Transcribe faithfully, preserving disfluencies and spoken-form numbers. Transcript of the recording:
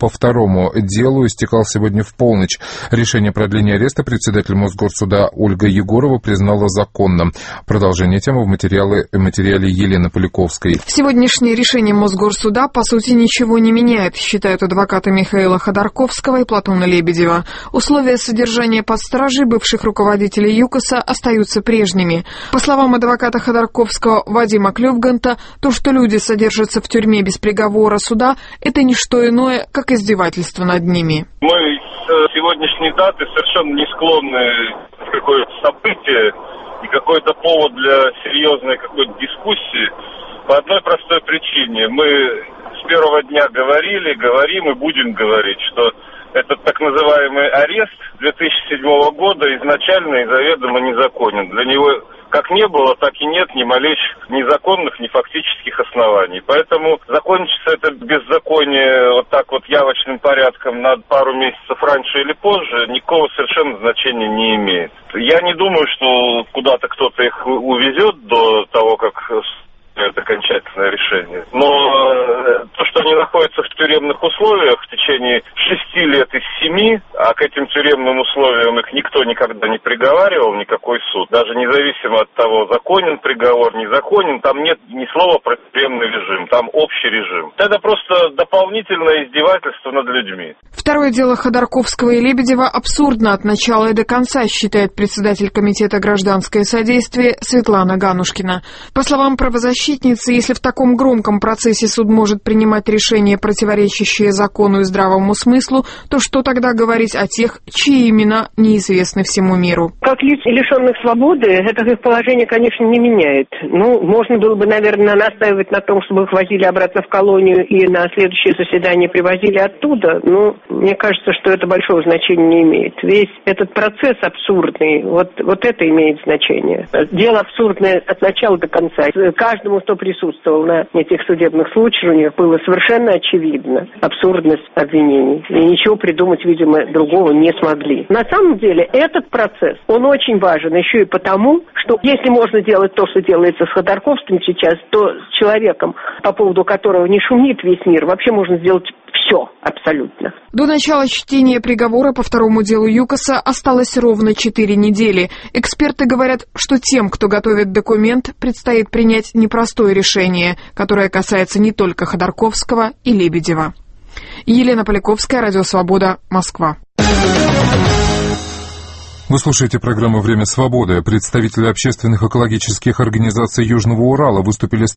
по второму делу истекал сегодня в полночь. Решение о продлении ареста председатель Мосгорсуда Ольга Егорова признала законным. Продолжение темы в материале, материале Елены Поляковской. Сегодняшнее решение Мосгорсуда по сути ничего не меняет, считают адвокаты Михаила Ходорковского и Платона Лебедева. Условия содержания под стражей бывших руководителей ЮКОСа остаются прежними. По словам адвоката Ходорковского Вадима Клевганта, то, что люди содержатся в тюрьме без приговора суда, это не что иное, как издевательство над ними. Мы с сегодняшней даты совершенно не склонны в какое-то событие и какой-то повод для серьезной какой-то дискуссии по одной простой причине. Мы с первого дня говорили, говорим и будем говорить, что этот так называемый арест две тысячи седьмого года изначально и заведомо незаконен. Для него как не было, так и нет ни малейших ни законных, ни фактических оснований. Поэтому закончится это беззаконие вот так вот явочным порядком на пару месяцев раньше или позже, никакого совершенно значения не имеет. Я не думаю, что куда-то кто-то их увезет до того, как это окончательное решение. Но то, что они находятся в тюремных условиях в течение шести лет из семи, а к этим тюремным условиям их никто никогда не приговаривал, никакой суд, даже независимо от того, законен приговор, незаконен, там нет ни слова про тюремный режим, там общий режим. Это просто дополнительное издевательство над людьми. Второе дело Ходорковского и Лебедева абсурдно от начала и до конца, считает председатель комитета «Гражданское содействие» Светлана Ганушкина. По словам правозащитника, если в таком громком процессе суд может принимать решения, противоречащие закону и здравому смыслу, то что тогда говорить о тех, чьи имена неизвестны всему миру? Как лиц, лишенных свободы, это их положение, конечно, не меняет. Ну, можно было бы, наверное, настаивать на том, чтобы их возили обратно в колонию и на следующее заседание привозили оттуда. Но мне кажется, что это большого значения не имеет. Весь этот процесс абсурдный, вот, вот это имеет значение. Дело абсурдное от начала до конца. Каждому, кто присутствовал на этих судебных случаях, было совершенно очевидно абсурдность обвинений. И ничего придумать, видимо, другого не смогли. На самом деле, этот процесс, он очень важен еще и потому, что если можно делать то, что делается с Ходорковским сейчас, то с человеком, по поводу которого не шумит весь мир, вообще можно сделать все абсолютно. До начала чтения приговора по второму делу ЮКОСа осталось ровно четыре недели. Эксперты говорят, что тем, кто готовит документ, предстоит принять непростое решение, которое касается не только Ходорковского и Лебедева. Елена Поляковская, Радио Свобода, Москва. Вы слушаете программу «Время свободы». Представители общественных экологических организаций Южного Урала выступили с